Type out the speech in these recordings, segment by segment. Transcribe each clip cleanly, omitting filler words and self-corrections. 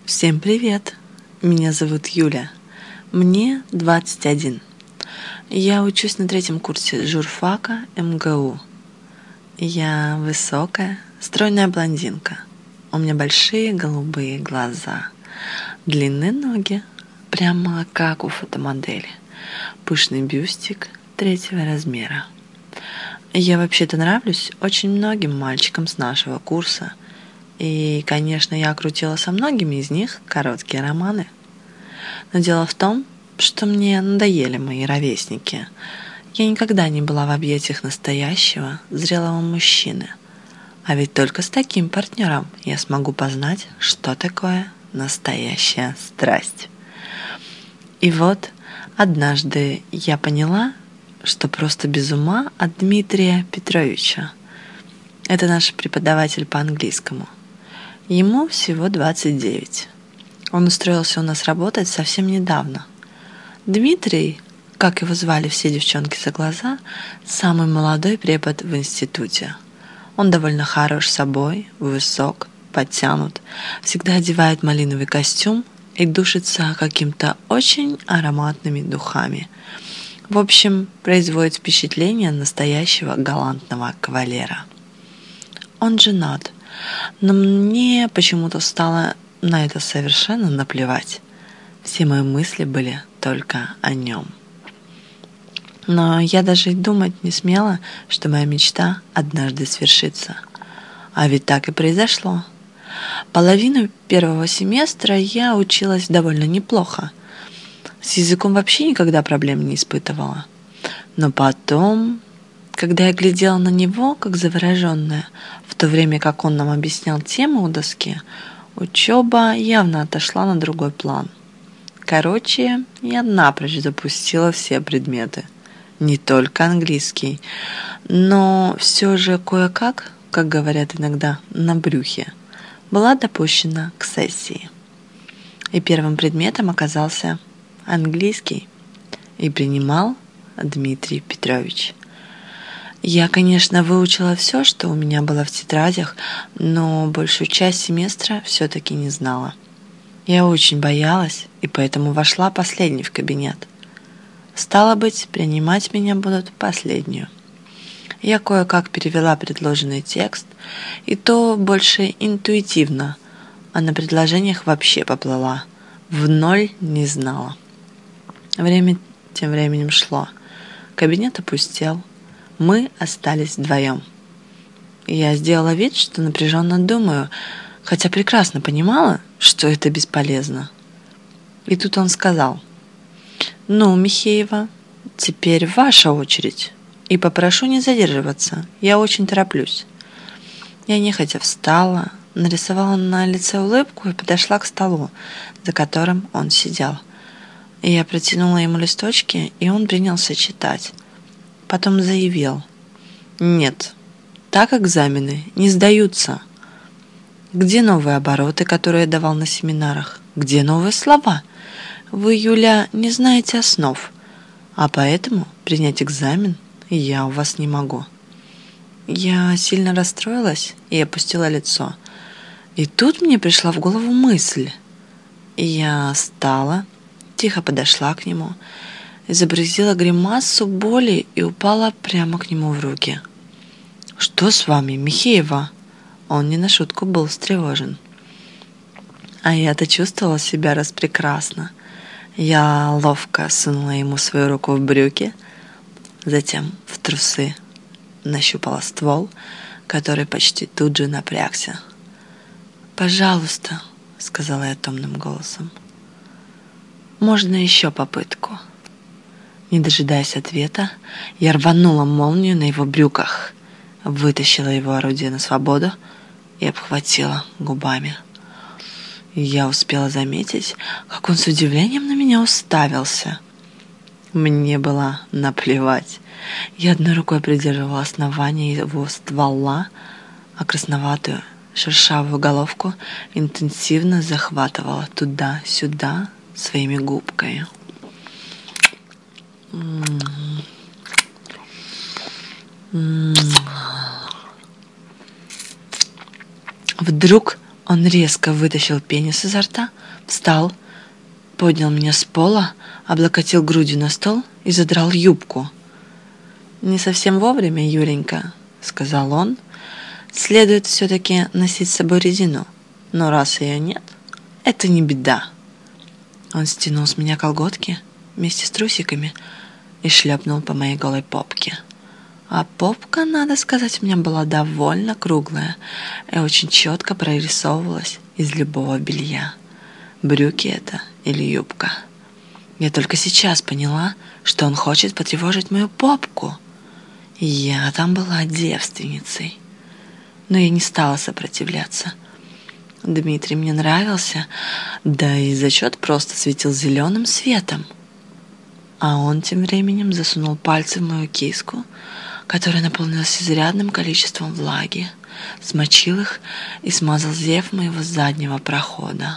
Всем привет! Меня зовут Юля. Мне 21. Я учусь на 3-м курсе журфака МГУ. Я высокая, стройная блондинка. У меня большие голубые глаза, длинные ноги, прямо как у фотомодели, пышный бюстик 3-го размера. Я вообще-то нравлюсь очень многим мальчикам с нашего курса. И, конечно, я крутила со многими из них короткие романы. Но дело в том, что мне надоели мои ровесники. Я никогда не была в объятиях настоящего, зрелого мужчины. А ведь только с таким партнером я смогу познать, что такое настоящая страсть. И вот однажды я поняла, что просто без ума от Дмитрия Петровича. Это наш преподаватель по английскому. Ему всего 29. Он устроился у нас работать совсем недавно. Дмитрий, как его звали все девчонки за глаза, самый молодой препод в институте. Он довольно хорош собой, высок, подтянут, всегда одевает малиновый костюм и душится каким-то очень ароматными духами. В общем, производит впечатление настоящего галантного кавалера. Он женат, но мне почему-то стало на это совершенно наплевать. Все мои мысли были только о нем. Но я даже и думать не смела, что моя мечта однажды свершится. А ведь так и произошло. Половину первого семестра я училась довольно неплохо. С языком вообще никогда проблем не испытывала. Но потом, когда я глядела на него, как завороженная, в то время как он нам объяснял темы у доски, учеба явно отошла на другой план. Короче, я напрочь запустила все предметы. Не только английский, но все же кое-как, как говорят иногда, на брюхе, была допущена к сессии. И первым предметом оказался английский, и принимал Дмитрий Петрович. Я, конечно, выучила все, что у меня было в тетрадях, но большую часть семестра все-таки не знала. Я очень боялась, и поэтому вошла последней в кабинет. Стало быть, принимать меня будут последнюю. Я кое-как перевела предложенный текст, и то больше интуитивно, а на предложениях вообще поплыла. В ноль не знала. Время тем временем шло. Кабинет опустел. Мы остались вдвоем. Я сделала вид, что напряженно думаю, хотя прекрасно понимала, что это бесполезно. И тут он сказал: «Ну, Михеева, теперь ваша очередь. И попрошу не задерживаться, я очень тороплюсь». Я нехотя встала, нарисовала на лице улыбку и подошла к столу, за которым он сидел. Я протянула ему листочки, и он принялся читать. Потом заявил: «Нет, так экзамены не сдаются. Где новые обороты, которые я давал на семинарах? Где новые слова? Вы, Юля, не знаете основ, а поэтому принять экзамен я у вас не могу». Я сильно расстроилась и опустила лицо. И тут мне пришла в голову мысль. Я встала, тихо подошла к нему, изобразила гримасу боли и упала прямо к нему в руки. «Что с вами, Михеева?» Он не на шутку был встревожен. А я-то чувствовала себя распрекрасно. Я ловко сунула ему свою руку в брюки, затем в трусы, нащупала ствол, который почти тут же напрягся. «Пожалуйста», — сказала я томным голосом, — «можно еще попытку?» Не дожидаясь ответа, я рванула молнию на его брюках, вытащила его орудие на свободу и обхватила губами. Я успела заметить, как он с удивлением на меня уставился. Мне было наплевать. Я одной рукой придерживала основание его ствола, а красноватую шершавую головку интенсивно захватывала туда-сюда своими губками. Вдруг Он резко вытащил пенис изо рта, встал, поднял меня с пола, облокотил грудью на стол и задрал юбку. «Не совсем вовремя, Юленька», — сказал он. «Следует все-таки носить с собой резину, но раз ее нет, это не беда». Он стянул с меня колготки вместе с трусиками и шлепнул по моей голой попке. А попка, надо сказать, у меня была довольно круглая и очень четко прорисовывалась из любого белья. Брюки это или юбка. Я только сейчас поняла, что он хочет потревожить мою попку. Я там была девственницей. Но я не стала сопротивляться. Дмитрий мне нравился, да и зачет просто светил зеленым светом. А он тем временем засунул пальцы в мою киску, которая наполнилась изрядным количеством влаги, смочил их и смазал зев моего заднего прохода.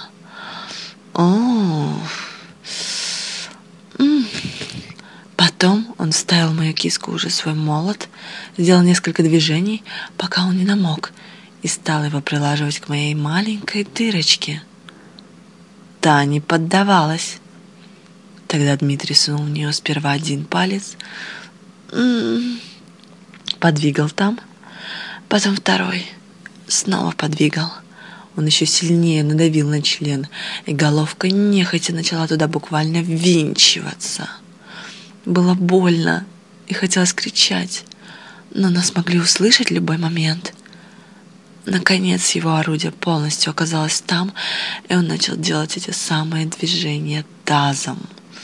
О, Потом он вставил в мою киску уже свой молот, сделал несколько движений, пока он не намок, и стал его прилаживать к моей маленькой дырочке. Та не поддавалась. Тогда Дмитрий сунул в нее сперва один палец, подвигал там, потом второй, снова подвигал. Он еще сильнее надавил на член, и головка нехотя начала туда буквально ввинчиваться. Было больно и хотелось кричать, но нас могли услышать в любой момент. Наконец его орудие полностью оказалось там, и он начал делать эти самые движения тазом.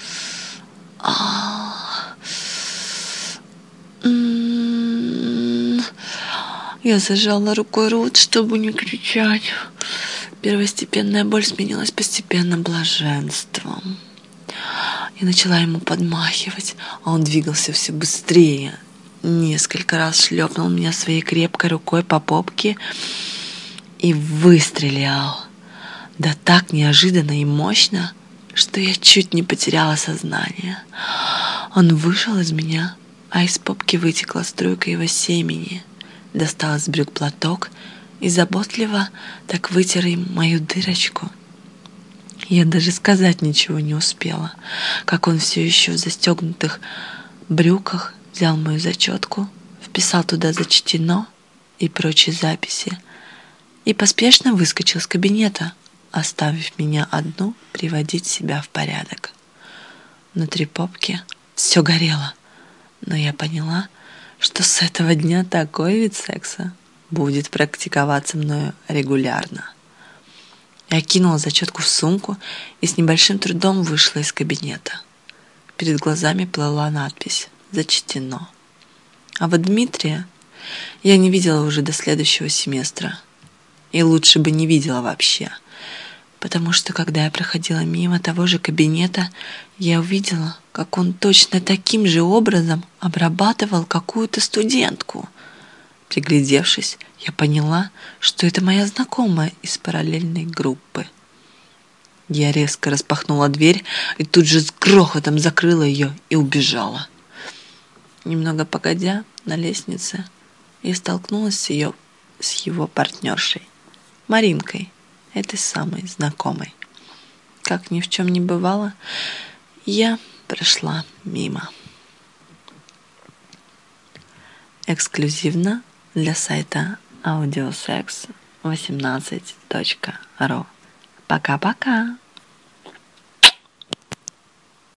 Я зажала рукой рот, чтобы не кричать. Первостепенная боль сменилась постепенным блаженством. Я начала ему подмахивать, а он двигался все быстрее. Несколько раз шлепнул меня своей крепкой рукой по попке и выстрелил. Да так неожиданно и мощно, что я чуть не потеряла сознание. Он вышел из меня, а из попки вытекла струйка его семени. Достал из брюк платок и заботливо так вытер им мою дырочку. Я даже сказать ничего не успела, как он все еще в застегнутых брюках взял мою зачетку, вписал туда «зачтено» и прочие записи и поспешно выскочил из кабинета, оставив меня одну приводить себя в порядок. Внутри попки все горело, но я поняла, что с этого дня такой вид секса будет практиковаться мною регулярно. Я кинула зачетку в сумку и с небольшим трудом вышла из кабинета. Перед глазами плыла надпись «Зачтено». А вот Дмитрия я не видела уже до следующего семестра. И лучше бы не видела вообще. Потому что, когда я проходила мимо того же кабинета, я увидела, как он точно таким же образом обрабатывал какую-то студентку. Приглядевшись, я поняла, что это моя знакомая из параллельной группы. Я резко распахнула дверь и тут же с грохотом закрыла ее и убежала. Немного погодя на лестнице, я столкнулась с его партнершей, Маринкой, этой самой знакомой. Как ни в чем не бывало, я прошла мимо. Эксклюзивно для сайта audiosex18.ru. Пока-пока!